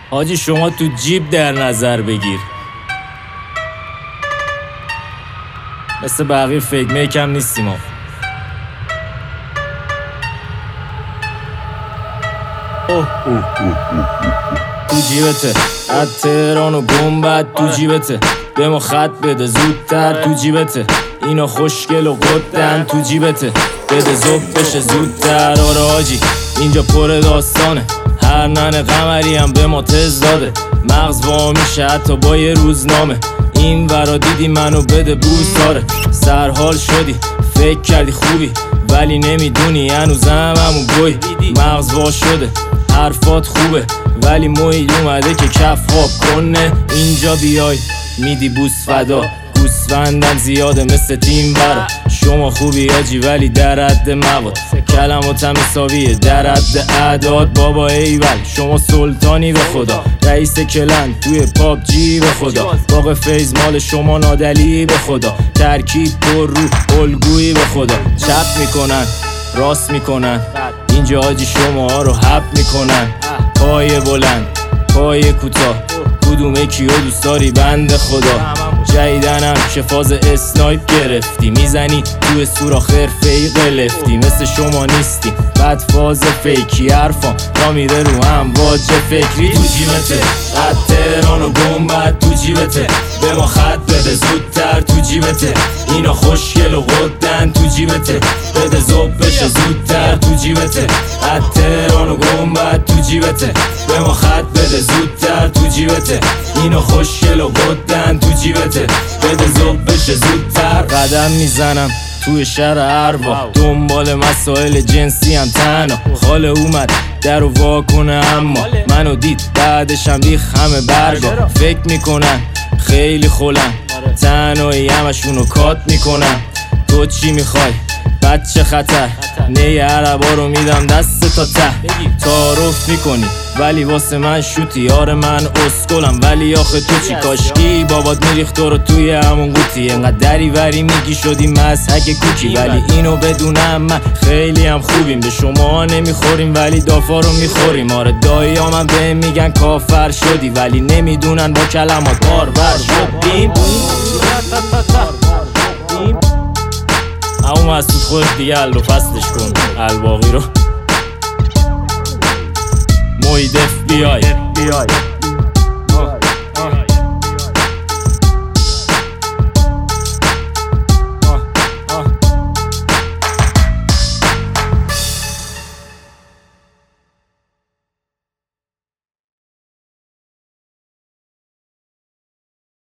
حاجی شما تو جیب در نظر بگیر، مثل بقیه فیک میکم نیستیم ها. تو جیبته از تهران و گنبد، تو جیبته به ما خط بده زودتر، تو جیبته اینا خوشگل و قدن، تو جیبته بده زب بشه زودتر. آره حاجی اینجا پر داستانه، هر نن قمری هم به ما تز داده، مغز وا میشه حتی با یه روزنامه. این ورا دیدی منو بده بوس داره، سرحال شدی فکر کردی خوبی ولی نمیدونی هنوزم همون گوی. مغز وا شده حرفات خوبه ولی محیط اومده که کف خواب کنه. اینجا بیای میدی بوس فدا، گوسفندم زیاده مثل تیم برا. شما خوبی آجی ولی در حد مواد، کلماتم حسابیه در حد اعداد. بابا ایول شما سلطانی به خدا، رئیس کلن توی پاپ جی به خدا. باقی فیز مال شما نادلی به خدا، ترکیب پر رو الگویی به خدا. چپ میکنن راست میکنن اینجا آجی شما ها رو حب میکنن. پای بلند پای کوتاه کدوم کیو دوست داری بنده خدا. جدیدنم که فاز اسنایپ گرفتی، میزنی توی سوراخ حرفه‌ای قلفتی. مثل شما نیستی بعد فاز فیکی، حرفام را میره رو هم واجه فکری. تو جیبته از تهران و گنبد، تو جیبته به ما خط بده زودتر، تو جیبته اینا خوشگل و قدن، تو جیبته بده زب بشه زودتر، تو جیبته از تهران و گنبد، تو جیبته به ما خط بده زودتر، تو جیبته اینا خوشگل و قدن، تو جیبته بده زب بشه زودتر. قدم میزنم توی شهر اروا، دنبال مسائل جنسی هم تنها. خاله اومد در رو واکنه اما منو دید بعدش هم ریخ همه برگا. فکر میکنن خیلی خولن، تنهایی همشونو کات میکنن. تو چی میخوای بچه خطر؟ نه عربا رو میدم دست تا ته. تعارف میکنی ولی واسه من شوتی، آره من اسکلم ولی آخه تو چی؟ کاشکی بابات میریخت تو رو توی همون قوطی. انقدر دری وری میگی شدی مضحک کوکی، ولی اینو بدونم من خیلی هم خوبیم. به شما نمیخوریم ولی دافا رو میخوریم. آره داییام هم بهم میگن کافر شدی ولی نمیدونن با کلمات باربر شدیم. اما مسعود خودت دیگه حل و فصلش کن، الباقی رو محیط FBI